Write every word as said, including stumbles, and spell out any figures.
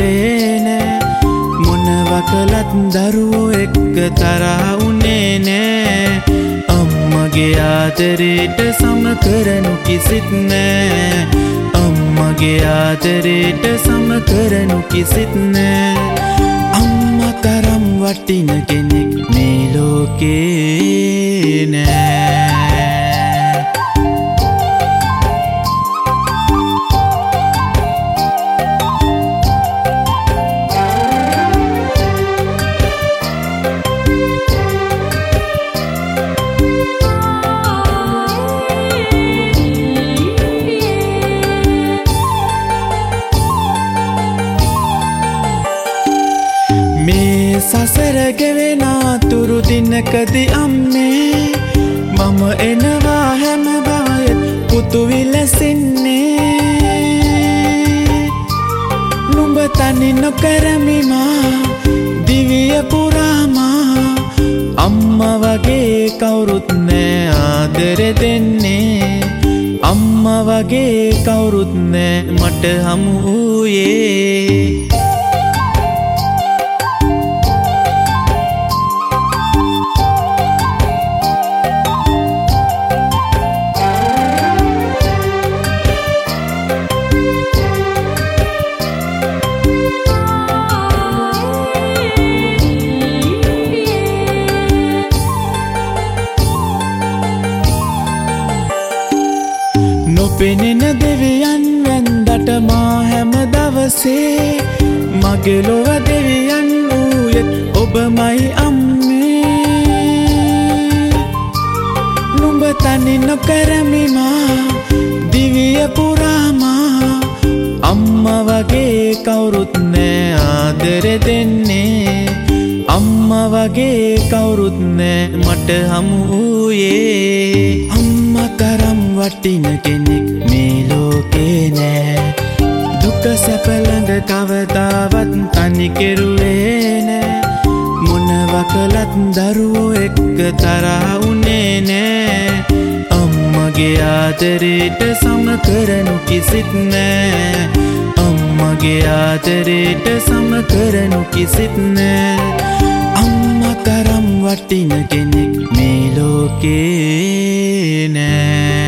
කෙරුවේ නෑ මොනවා කළත් දරුවෝ එක්ක තරහ උනේ නෑ අම්මගේ ආදරේට සම කරනු කිසිත් නෑ අම්මගේ ආදරේට සම කරනු කිසිත් නෑ අම්මා තරම් වටින කෙනෙක් මේ ලෝකේ නෑ මේ සසර ගෙවෙන තුරු දිනකදී අම්මේ මම එනවා හැම බවයත් පුතු විලසින්නේ නුඹ තනි නොකරමි මා දිවිය පුරාමා අම්මා වගේ කවුරුත් නෑ ආදර දෙන්නේ අම්මා වගේ කවුරුත් නෑ මට හමු වූයේ නොපෙනෙන දෙවියන් වැන්දට මා හැම දවසේ මගේ ලොව දෙවියන් වූයෙත් ඔබමයි අම්මේ නුඹ තනි නොකරමි මා දිවිය පුරාමා අම්මා වගේ කවුරුත් නෑ ආදර දෙන්නේ අම්මා වගේ කවුරුත් නෑ මට හමු වූයේ අම්මා තරම් වටින කෙනෙක් මේ ලෝකේ නෑ දුක සැප ළඟ කවදාවත් තනි කෙරුවේ නෑ මොනවා කළත් දරුවෝ එක්ක තරහ උනේ නෑ අම්මගේ ආදරේට සම කරනු කිසිත් නෑ අම්මගේ ආදරේට සම කරනු කිසිත් නෑ අම්මා තරම් වටින කෙනෙක් මේ ලෝකේ නෑ